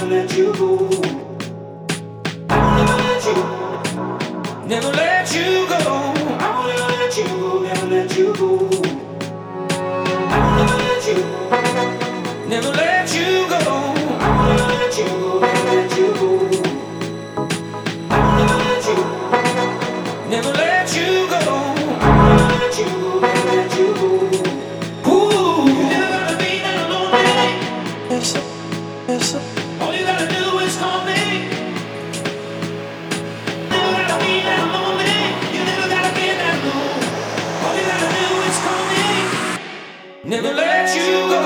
let you go. I'll never let you, never let you go. I'll never let you go, never let you go. I'll never let you, never let you go. I'll never let you go, never let you go. I'll never let you, never let you go. I'll never let you go, never let you go. Ooh, you never gotta be that lonely. Yes, yes. All you gotta do is call me. Never gotta be that lonely. You never gotta be that low. All you gotta do is call me. Never let you go.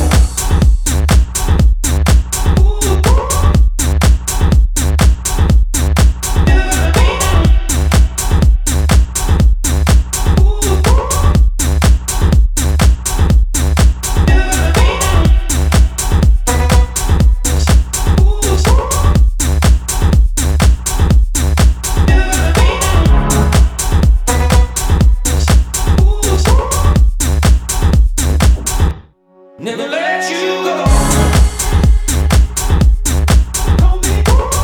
Never let you go. Call me.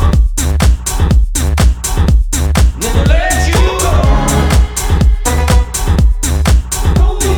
Never let you go. Call me.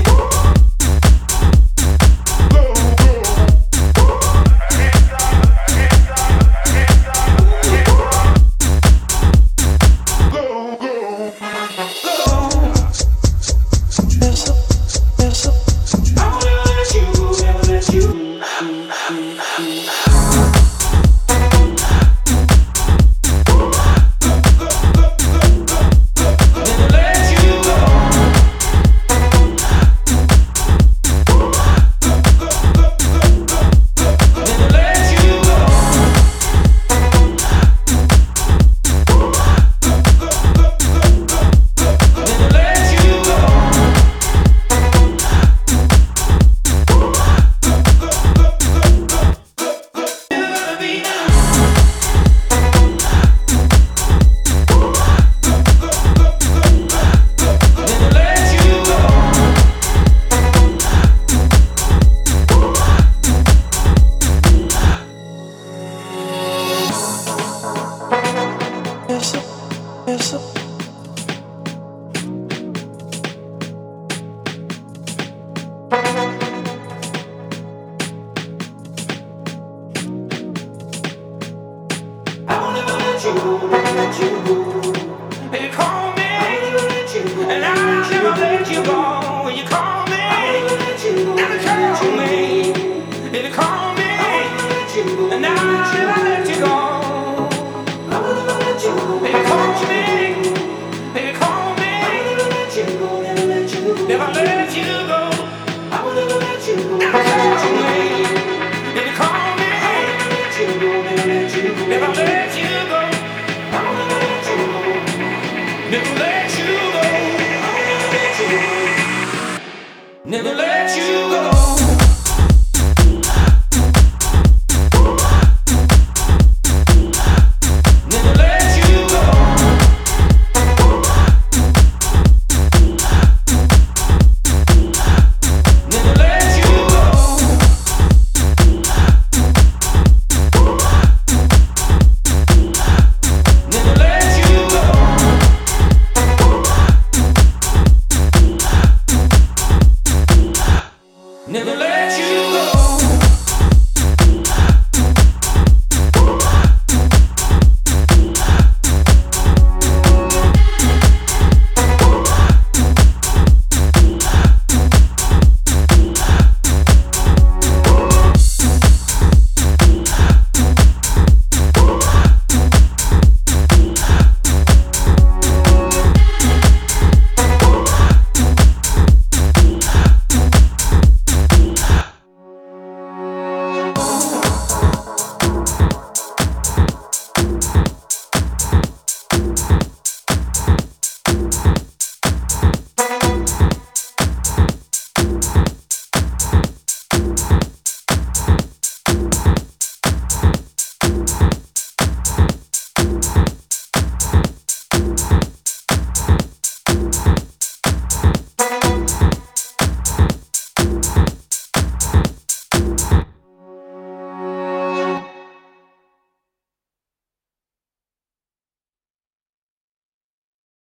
I'll never let you go, never let you go. You call me, and I'll never let you go. When you call me, never call me. If you call me, and I'll never let you go. If you call me, if you call me, never let you go. Never let you go. Never call me. If you call me, never let you go. Never let you go. Never let you go.